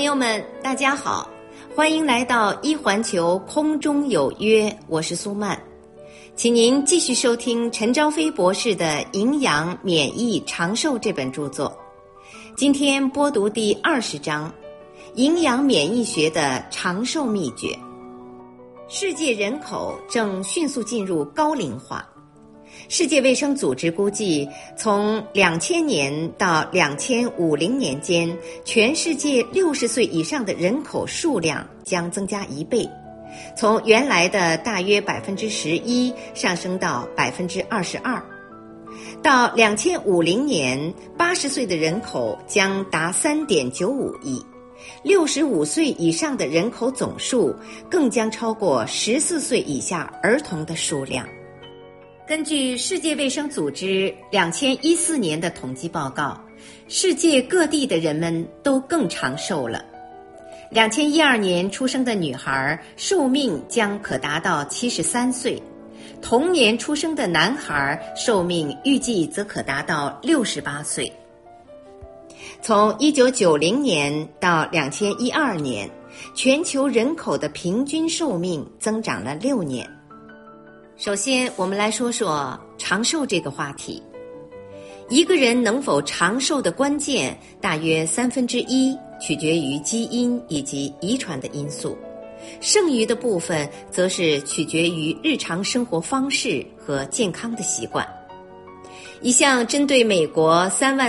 朋友们，大家好，欢迎来到一环球空中有约，我是苏曼，请您继续收听陈朝飞博士的《营养、免疫、长寿》这本著作。今天播读第20章，营养免疫学的长寿秘诀。世界人口正迅速进入高龄化。世界卫生组织估计，从2000年到2050年间，全世界60岁以上的人口数量将增加1倍，从原来的大约11%上升到22%。到2050年，80岁的人口将达3.95亿，65岁以上的人口总数更将超过14岁以下儿童的数量。根据世界卫生组织2014年的统计报告，世界各地的人们都更长寿了。2012年出生的女孩寿命将可达到73岁，同年出生的男孩寿命预计则可达到68岁。从1990年到2012年，全球人口的平均寿命增长了6年。首先，我们来说说长寿这个话题。一个人能否长寿的关键，大约1/3取决于基因以及遗传的因素，剩余的部分则是取决于日常生活方式和健康的习惯。一项针对美国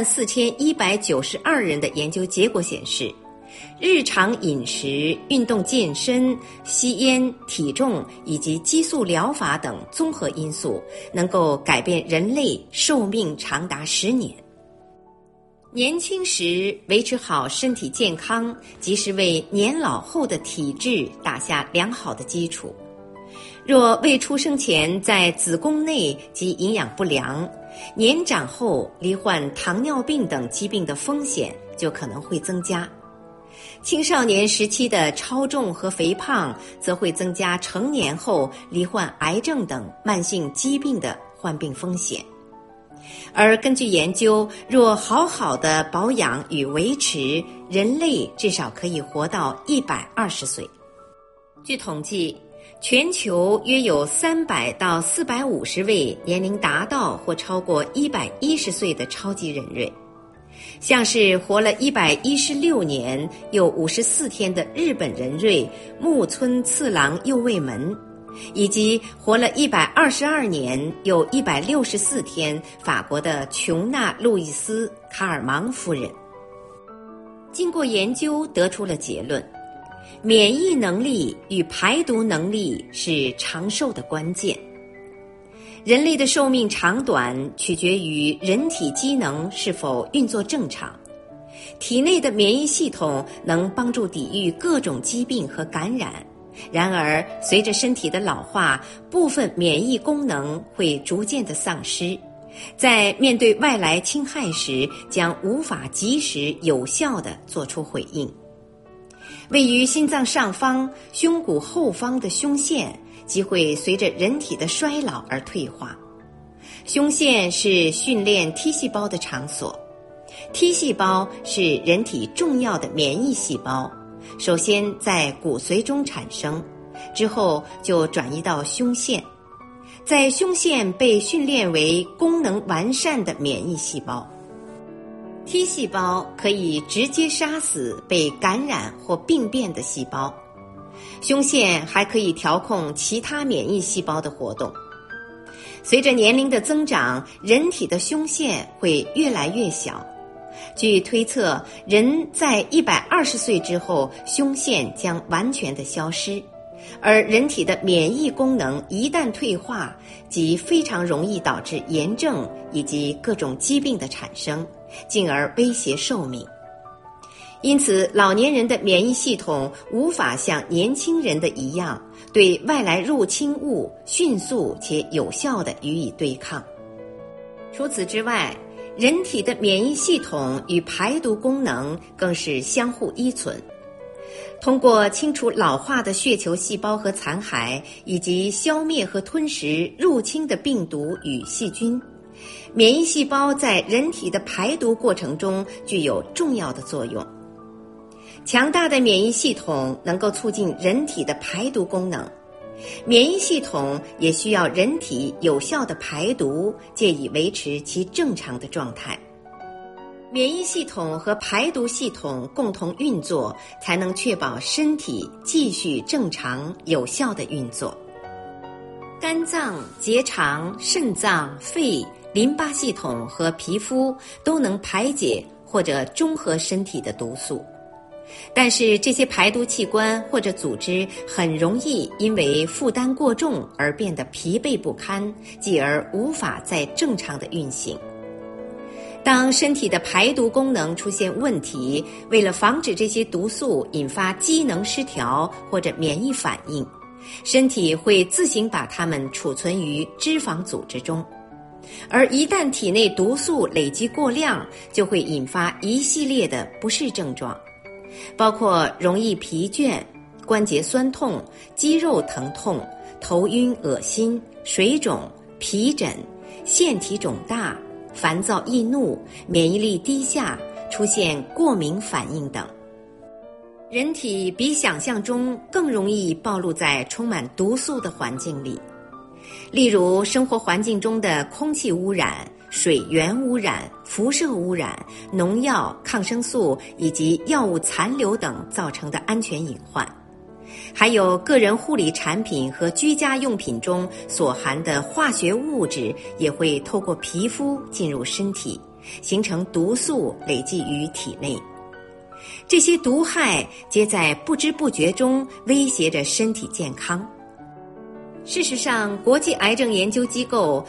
34192人的研究结果显示，日常饮食、运动健身、吸烟、体重以及激素疗法等综合因素能够改变人类寿命长达10年。年轻时维持好身体健康，即是为年老后的体质打下良好的基础。若未出生前在子宫内及营养不良，年长后罹患糖尿病等疾病的风险就可能会增加。青少年时期的超重和肥胖则会增加成年后罹患癌症等慢性疾病的患病风险。而根据研究，若好好的保养与维持，人类至少可以活到120岁。据统计，全球约有300到450位年龄达到或超过110岁的超级人瑞。像是活了116年又54天的日本人瑞木村次郎右卫门，以及活了122年又164天法国的琼纳路易斯卡尔芒夫人。经过研究得出了结论，免疫能力与排毒能力是长寿的关键。人类的寿命长短取决于人体机能是否运作正常，体内的免疫系统能帮助抵御各种疾病和感染。然而，随着身体的老化，部分免疫功能会逐渐的丧失，在面对外来侵害时，将无法及时有效地做出回应。位于心脏上方、胸骨后方的胸腺即会随着人体的衰老而退化。胸腺是训练 T 细胞的场所， T 细胞是人体重要的免疫细胞，首先在骨髓中产生，之后就转移到胸腺，在胸腺被训练为功能完善的免疫细胞。T 细胞可以直接杀死被感染或病变的细胞，胸腺还可以调控其他免疫细胞的活动。随着年龄的增长，人体的胸腺会越来越小。据推测，人在120岁之后，胸腺将完全的消失，而人体的免疫功能一旦退化，即非常容易导致炎症以及各种疾病的产生，进而威胁寿命。因此，老年人的免疫系统无法像年轻人的一样，对外来入侵物迅速且有效地予以对抗。除此之外，人体的免疫系统与排毒功能更是相互依存。通过清除老化的血球细胞和残骸，以及消灭和吞食入侵的病毒与细菌，免疫细胞在人体的排毒过程中具有重要的作用。 强大的免疫系统能够促进人体的排毒功能，免疫系统也需要人体有效的排毒，借以维持其正常的状态。免疫系统和排毒系统共同运作，才能确保身体继续正常有效的运作。肝脏、结肠、肾脏、肺、淋巴系统和皮肤都能排解或者中和身体的毒素，但是这些排毒器官或者组织很容易因为负担过重而变得疲惫不堪，继而无法再正常的运行。当身体的排毒功能出现问题，为了防止这些毒素引发机能失调或者免疫反应，身体会自行把它们储存于脂肪组织中。而一旦体内毒素累积过量，就会引发一系列的不适症状，包括容易疲倦、关节酸痛、肌肉疼痛、头晕恶心、水肿、皮疹、腺体肿大、烦躁易怒、免疫力低下、出现过敏反应等。人体比想象中更容易暴露在充满毒素的环境里，例如生活环境中的空气污染、水源污染、辐射污染、农药、抗生素以及药物残留等造成的安全隐患，还有个人护理产品和居家用品中所含的化学物质也会透过皮肤进入身体，形成毒素累积于体内。这些毒害皆在不知不觉中威胁着身体健康。事实上，国际癌症研究机构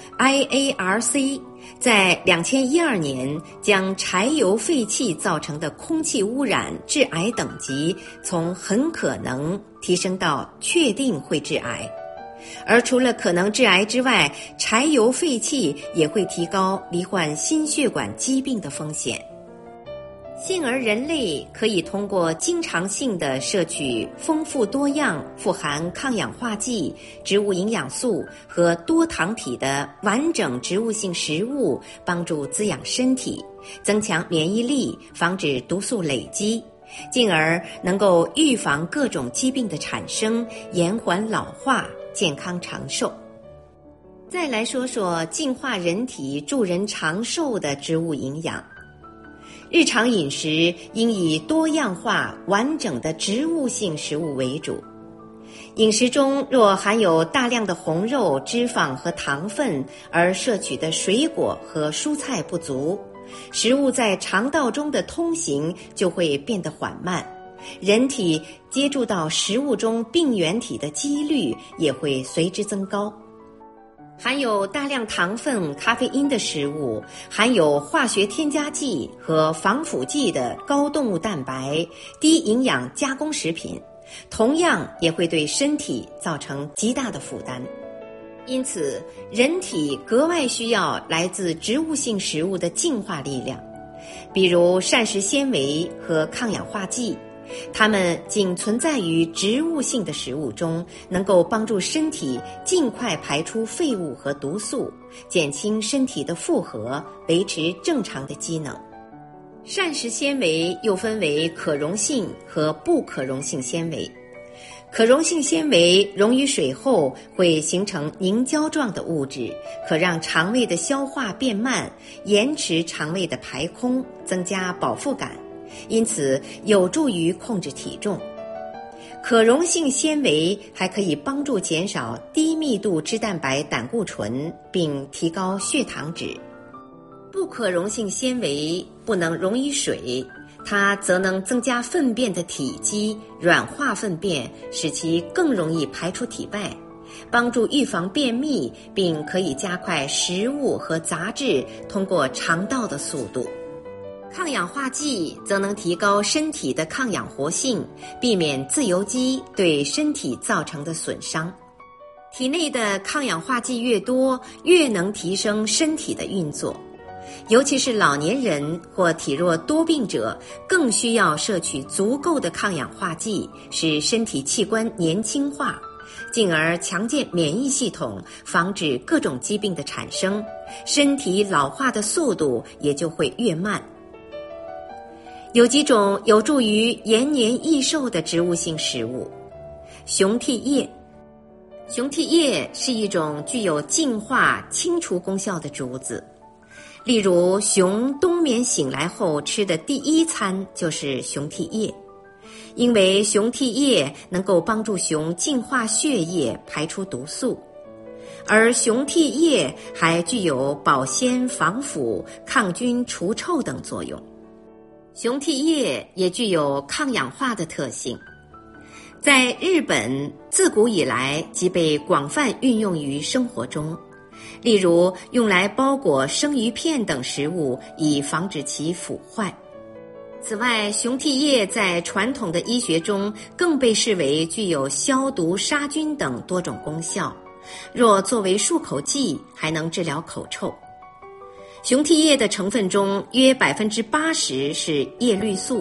IARC 在2012年将柴油废气造成的空气污染致癌等级从很可能提升到确定会致癌。而除了可能致癌之外，柴油废气也会提高罹患心血管疾病的风险。幸而人类可以通过经常性的摄取丰富多样、富含抗氧化剂、植物营养素和多糖体的完整植物性食物，帮助滋养身体，增强免疫力，防止毒素累积，进而能够预防各种疾病的产生，延缓老化，健康长寿。再来说说净化人体、助人长寿的植物营养。日常饮食应以多样化、完整的植物性食物为主。饮食中若含有大量的红肉、脂肪和糖分，而摄取的水果和蔬菜不足，食物在肠道中的通行就会变得缓慢，人体接触到食物中病原体的几率也会随之增高。含有大量糖分、咖啡因的食物，含有化学添加剂和防腐剂的高动物蛋白、低营养加工食品，同样也会对身体造成极大的负担。因此，人体格外需要来自植物性食物的净化力量，比如膳食纤维和抗氧化剂。它们仅存在于植物性的食物中，能够帮助身体尽快排出废物和毒素，减轻身体的负荷，维持正常的机能。膳食纤维又分为可溶性和不可溶性纤维。可溶性纤维溶于水后会形成凝胶状的物质，可让肠胃的消化变慢，延迟肠胃的排空，增加饱腹感，因此有助于控制体重。可溶性纤维还可以帮助减少低密度脂蛋白胆固醇，并提高血糖值。不可溶性纤维不能溶于水，它则能增加粪便的体积，软化粪便，使其更容易排出体外，帮助预防便秘，并可以加快食物和杂质通过肠道的速度。抗氧化剂则能提高身体的抗氧活性，避免自由基对身体造成的损伤。体内的抗氧化剂越多，越能提升身体的运作。尤其是老年人或体弱多病者，更需要摄取足够的抗氧化剂，使身体器官年轻化，进而强健免疫系统，防止各种疾病的产生，身体老化的速度也就会越慢。 有几种有助于延年益寿的植物性食物。熊替叶，熊替叶是一种具有净化、清除功效的竹子。例如，熊冬眠醒来后吃的第一餐就是熊替叶，因为熊替叶能够帮助熊净化血液，排出毒素。而熊替叶还具有保鲜、防腐、抗菌、除臭等作用。熊替叶也具有抗氧化的特性。在日本，自古以来即被广泛运用于生活中，例如用来包裹生鱼片等食物，以防止其腐坏。此外，熊替叶在传统的医学中更被视为具有消毒、杀菌等多种功效。若作为漱口剂，还能治疗口臭。熊替叶的成分中约 80% 是叶绿素，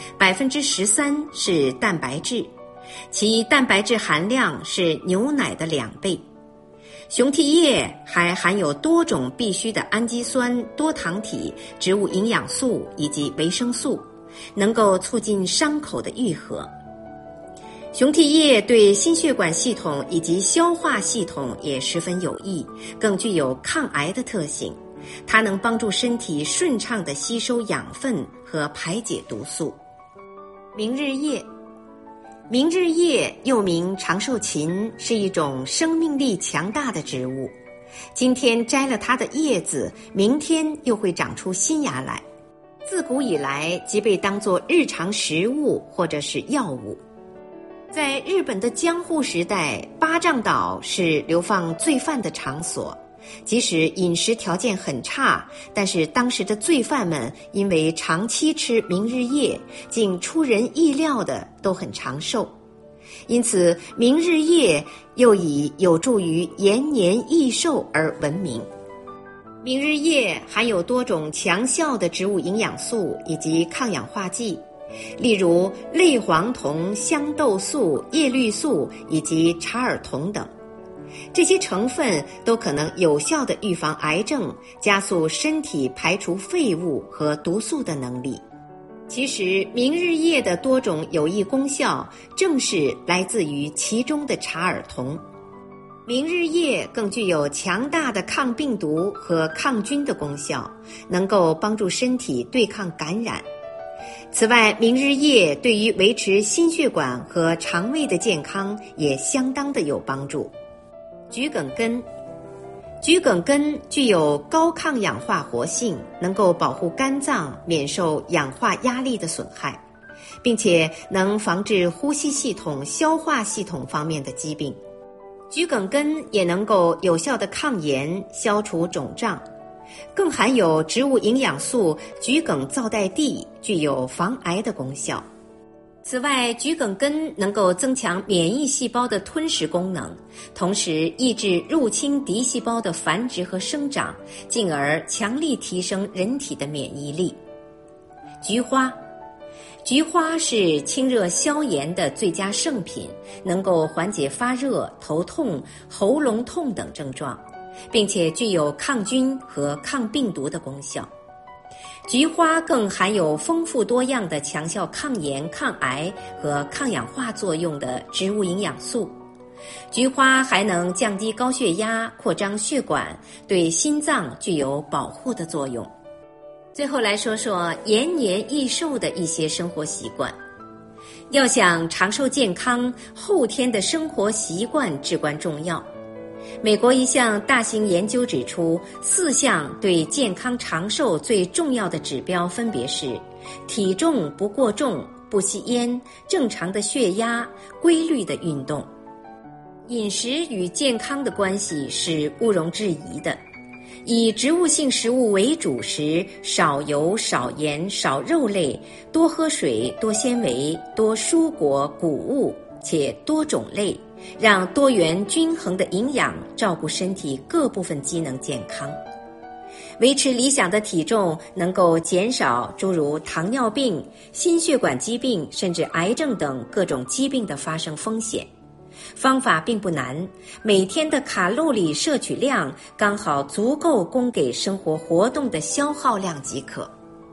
13% 是蛋白质，其蛋白质含量是牛奶的2倍。熊替叶还含有多种必需的氨基酸、多糖体、植物营养素以及维生素，能够促进伤口的愈合。熊替叶对心血管系统以及消化系统也十分有益，更具有抗癌的特性。它能帮助身体顺畅地吸收养分和排解毒素。明日叶，明日叶又名长寿芹，是一种生命力强大的植物。今天摘了它的叶子，明天又会长出新芽来。自古以来即被当作日常食物或者是药物。在日本的江户时代，八丈岛是流放罪犯的场所。即使饮食条件很差，但是当时的罪犯们因为长期吃明日叶，竟出人意料的都很长寿。因此，明日叶又以有助于延年益寿而闻名。明日叶含有多种强效的植物营养素以及抗氧化剂，例如类黄酮、香豆素、叶绿素以及查尔酮等。这些成分都可能有效地预防癌症，加速身体排除废物和毒素的能力。其实，明日叶的多种有益功效，正是来自于其中的查尔酮。明日叶更具有强大的抗病毒和抗菌的功效，能够帮助身体对抗感染。此外，明日叶对于维持心血管和肠胃的健康也相当的有帮助。桔梗根，桔梗根具有高抗氧化活性，能够保护肝脏免受氧化压力的损害，并且能防治呼吸系统、消化系统方面的疾病。桔梗根也能够有效的抗炎、消除肿胀，更含有植物营养素桔梗皂苷地，具有防癌的功效。此外，桔梗根能够增强免疫细胞的吞食功能，同时抑制入侵敌细胞的繁殖和生长，进而强力提升人体的免疫力。菊花，菊花是清热消炎的最佳圣品，能够缓解发热、头痛、喉咙痛等症状，并且具有抗菌和抗病毒的功效。菊花更含有丰富多样的强效抗炎、抗癌和抗氧化作用的植物营养素。菊花还能降低高血压、扩张血管，对心脏具有保护的作用。最后来说说延年益寿的一些生活习惯。要想长寿健康，后天的生活习惯至关重要。美国一项大型研究指出，4项对健康长寿最重要的指标分别是：体重不过重、不吸烟、正常的血压、规律的运动。饮食与健康的关系是毋庸置疑的。以植物性食物为主时，少油、少盐、少肉类，多喝水、多纤维、多蔬果、谷物，且多种类，让多元均衡的营养照顾身体各部分机能健康。维持理想的体重能够减少诸如糖尿病、心血管疾病甚至癌症等各种疾病的发生风险。方法并不难，每天的卡路里摄取量刚好足够供给生活活动的消耗量即可。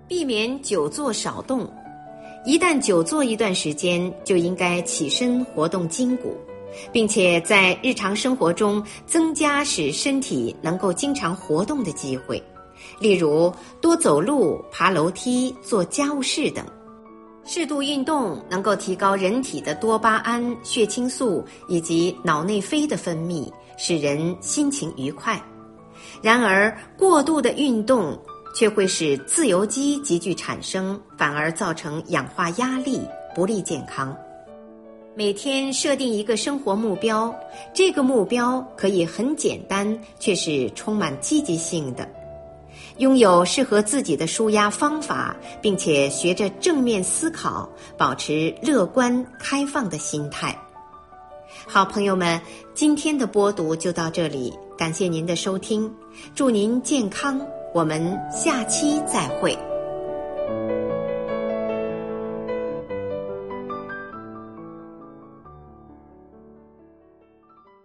避免久坐少动。一旦久坐一段时间，就应该起身活动筋骨，并且在日常生活中增加使身体能够经常活动的机会，例如多走路、爬楼梯、做家务事等。适度运动能够提高人体的多巴胺、血清素以及脑内啡的分泌，使人心情愉快。然而，过度的运动却会使自由基急剧产生，反而造成氧化压力，不利健康。每天设定一个生活目标，这个目标可以很简单，却是充满积极性的。拥有适合自己的抒压方法，并且学着正面思考，保持乐观开放的心态。好朋友们，今天的播读就到这里，感谢您的收听，祝您健康，我们下期再会。